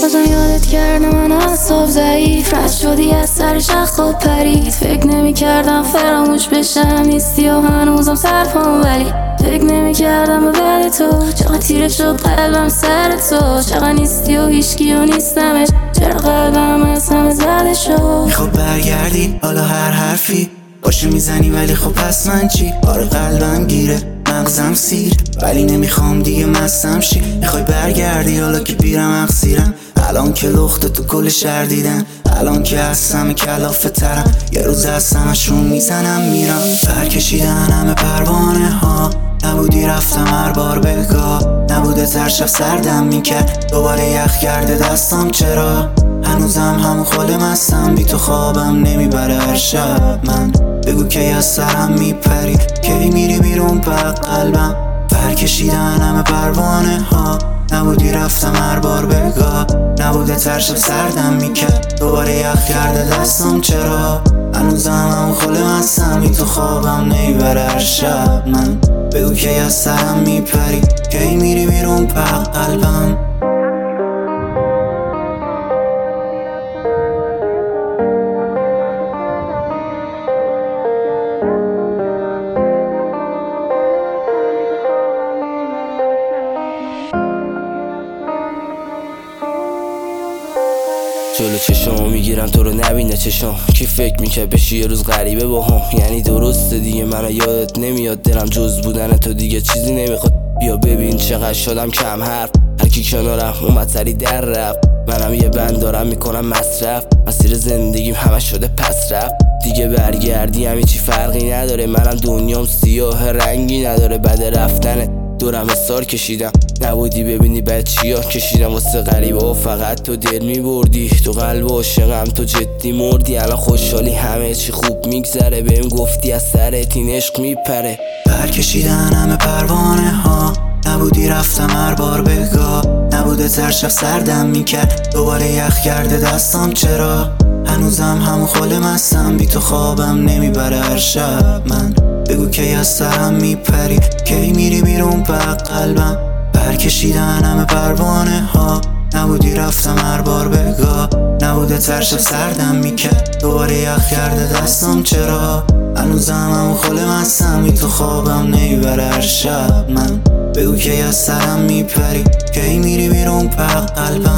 بازم یادت کرده من اعصاب ضعیف رد شدی از سر شخصات پرید. فکر نمی کردم فراموش بشم نیستی و هنوزم سرپام ولی فکر نمی کردم به بعد تو چقدر تیره شد قلبم سر تو. چقدر نیستی و هیچکی و نیستمش چرا قلبم از همه زده شد. میخواد برگردی حالا هر حرفی باشه میزنی ولی خب پس من چی؟ آره قلبم گیره مغزم سیر ولی نمیخوام دیگه مستم شی. میخوای برگردی حالا که بیرم اقصیرم الان که لخت تو کل شهر دیدن الان که هستم کلافه ترم یه روز هستمشون میزنم میرم. برکشیدن همه پروانه ها نبودی رفتم هر بار بگاه نبوده ترشف سردم میکرد دوباره یخ کرده دستم چرا هنوزم همون خاله مستم بی تو خوابم نمیبره هر شب من بگو کی از سرم میپری کی میری بیرون پق قلبم. برکشیدن همه پروانه ها نبودی رفتم هر بار بگاه نبوده ترشف سردم میکرد دوباره یخ کرده دستم چرا هنوزم همون خاله مستم بی تو خوابم نمیبره هر شب من بگو کی از سرم میپری کی میری بیرون پق قلبم. جلو چشمو میگیرم تو رو نبینه چشم کی فکر میکرد بشی یه روز غریبه با هم یعنی درسته دیگه منو یادت نمیاد دلم جز بودن تو دیگه چیزی نمیخواد. بیا ببین چقدر شدم کم حرف هر کی کنارم اومد سری در رفت منم یه بند دارم میکنم مصرف مسیر زندگیم همه شده پس رفت دیگه برگردی همه چی فرقی نداره منم دنیام سیاه رنگی نداره بعد رفتنت دورم سال کشیدم نبودی ببینی بعد چیا کشیدم واسه غریبه و فقط تو دل میبردی تو قلب عاشقم تو جدی مردی الان خوشحالی همه چی خوب میگذره بهم گفتی از سرت این عشق میپره. برکشیدن همه پروانه ها نبودی رفتم هر بار بگاه نبوده ترشف سردم میکرد دوباره یخ کرده دستم چرا هنوزم همون خاله مستم بی تو خوابم نمیبره هر شب من بگو کی از سرم میپری کی میری بیرون پق قلبم. برکشیدن همه پروانه ها نبودی رفتم هر بار بگاه نبوده ترشف سردم میکرد دوباره یخ کرده دستم چرا هنوزم همون خاله مستم بی تو خوابم نمیبره هر شب من بگو کی از سرم میپری کی میری بیرون پق قلبم.